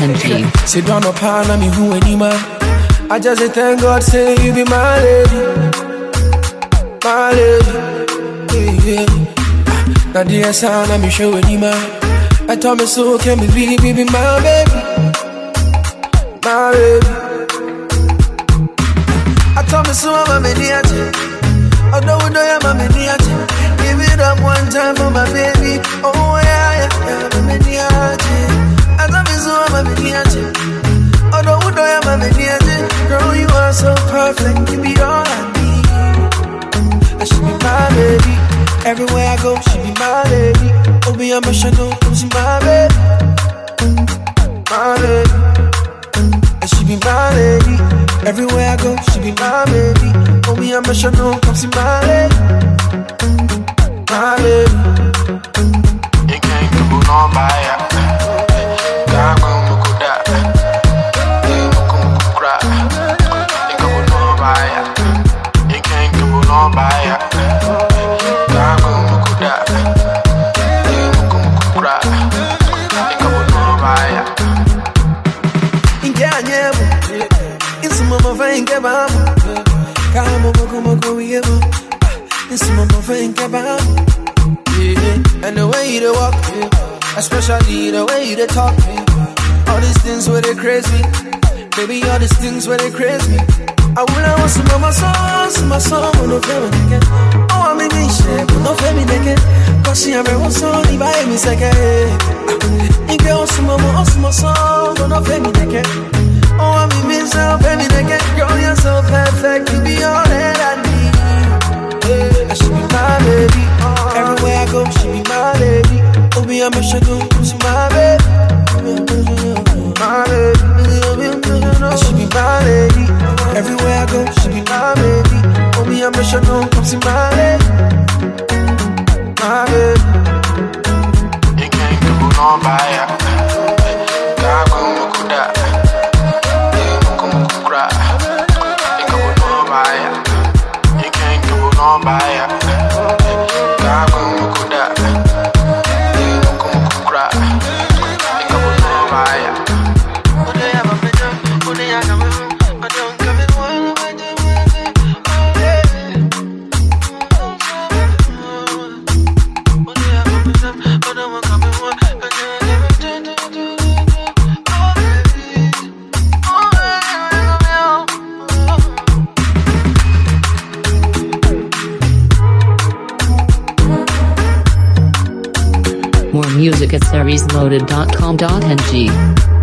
SarizLoaded.com.ng. Sit down no pan me who anima. I just say thank God say you be my lady. My lady. Yeah. Now dear son I'm show anima. I told me so can be my baby. My baby. I told me so I'm a maniac. Although we don't have a maniac. Give it up one time for my baby. Oh yeah, I'm a maniac. I told me so I'm a maniac. Although we don't have a maniac. Girl, you are so perfect. You be all I need. And she be my baby. Everywhere I go, she be my lady. Oh, be emotional, she my baby. My baby. And she be my lady. Everywhere I go, she be my baby. Oh, be emotional, come see my lady. My baby. You can't go on by ya. God will look at that. You look cry. You go on by ya. You can't go on by ya. God will look at that. You look cry. You go on by ya. It's mama fine kebab. Come on, we ever. It's mama fine kebab. And the way you walk, especially the way you talk, all these things where they crazy, baby, all these things where they crazy. I will have some mama song, no family again. Oh, I'm in this shit, but no family again. Cause she have a song, if I am second. You get some mama, song, no family again. Oh, I'm in this family again. Girl, you're so perfect, you be all that I need. I should be my baby. Everywhere I go, she be my lady. Oh, be a mission, she's my baby. My baby. I should be my lady. Everywhere I go, she be my baby. Oh, be a mission, she's my lady. My baby. You can't go on by ya. God will look at that. You look cry. You go on by ya. You can't go on by ya. God will look at that. You look cry. You go on by ya. What they have a picture, what they have a room, I don't come in one of my More music at SarizLoaded.com.ng.